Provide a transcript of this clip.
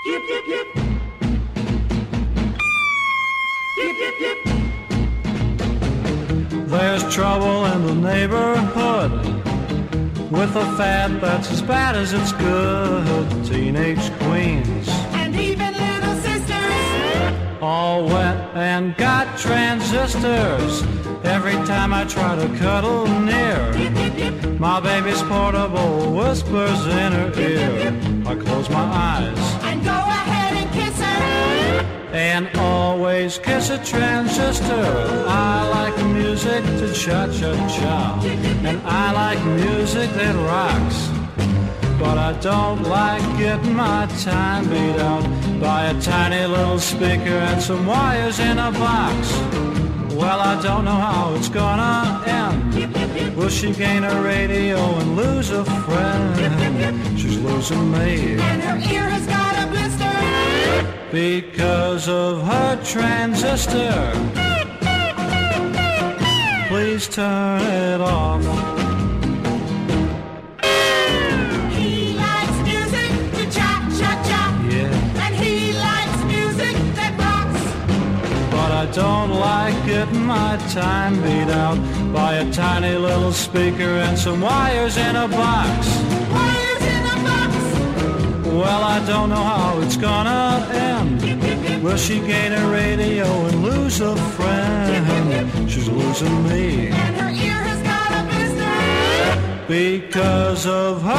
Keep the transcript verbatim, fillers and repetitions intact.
Yip, yip, yip. Yip, yip, yip. There's trouble in the neighborhood with a fad that's as bad as it's good. Teenage queens And even little sisters. all wet and got transistors. Every time I try to cuddle near, Yip, yip, yip. my baby's portable whispers in her ear. I close my eyes And go ahead and kiss her. and always kiss a transistor. I like music to cha-cha-cha, and I like music that rocks. But I don't like getting my time beat out by a tiny little speaker and some wires in a box. Well, I don't know how it's gonna end. Yip, yip, yip. Will she gain a radio and lose a friend? She's losing me And her ear has got a blister. because of her transistor. Please turn it off. He likes music to cha-cha-cha. Yeah, And he likes music that rocks. but I don't like getting my time beat out by a tiny little speaker and some wires in a box. Wires in a box. Well, I don't know how it's gonna end. Yip, yip, yip. Will she gain a radio and lose a friend? She's losing me And her ear has got a blister. because of her